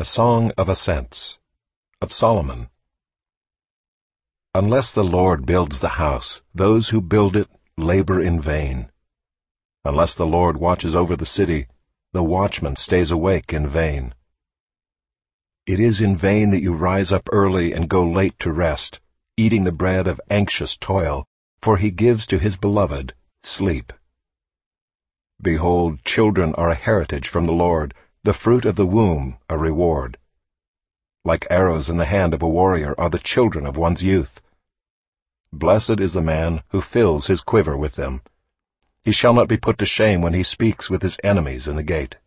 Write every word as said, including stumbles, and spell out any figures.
A Song of Ascents, of Solomon. Unless the Lord builds the house, those who build it labor in vain. Unless the Lord watches over the city, the watchman stays awake in vain. It is in vain that you rise up early and go late to rest, eating the bread of anxious toil, for he gives to his beloved sleep. Behold, children are a heritage from the Lord, the fruit of the womb a reward. Like arrows in the hand of a warrior are the children of one's youth. Blessed is the man who fills his quiver with them. He shall not be put to shame when he speaks with his enemies in the gate.